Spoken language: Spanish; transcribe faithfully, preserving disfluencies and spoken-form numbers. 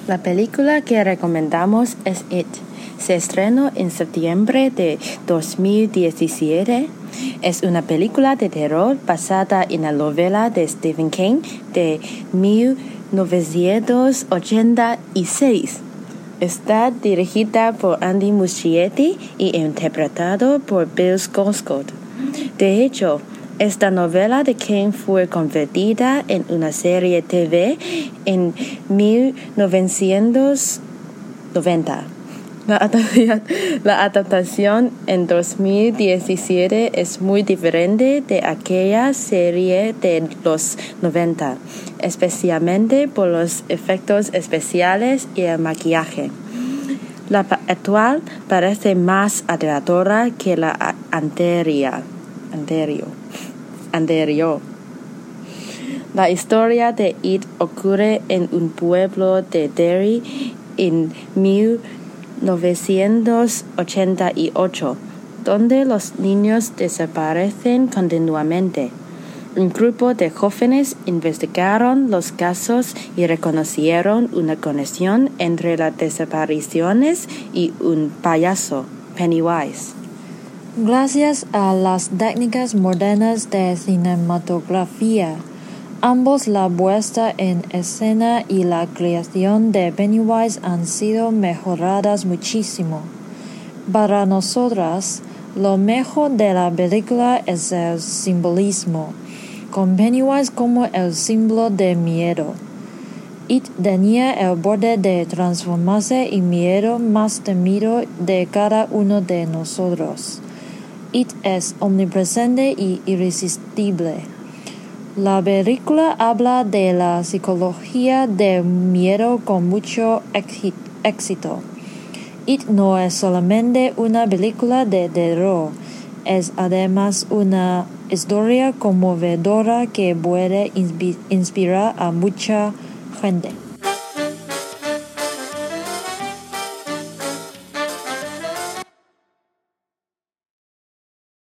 La película que recomendamos es It. Se estrenó en septiembre de dos mil diecisiete. Es una película de terror basada en la novela de Stephen King de mil novecientos ochenta y seis. Está dirigida por Andy Muschietti y interpretado por Bill Skarsgård. De hecho, esta novela de King fue convertida en una serie T V en mil novecientos noventa. La adaptación, la adaptación en dos mil diecisiete es muy diferente de aquella serie de los noventa, especialmente por los efectos especiales y el maquillaje. La actual parece más aterradora que la anterior. anterior. anterior. La historia de It ocurre en un pueblo de Derry en mil novecientos ochenta y ocho, donde los niños desaparecen continuamente. Un grupo de jóvenes investigaron los casos y reconocieron una conexión entre las desapariciones y un payaso, Pennywise. Gracias a las técnicas modernas de cinematografía, ambos la puesta en escena y la creación de Pennywise han sido mejoradas muchísimo. Para nosotras, lo mejor de la película es el simbolismo, con Pennywise como el símbolo de miedo. It tenía el poder de transformarse en miedo más temido de cada uno de nosotros. It es omnipresente y irresistible. La película habla de la psicología del miedo con mucho éxito. It no es solamente una película de terror, es además una historia conmovedora que puede inspirar a mucha gente.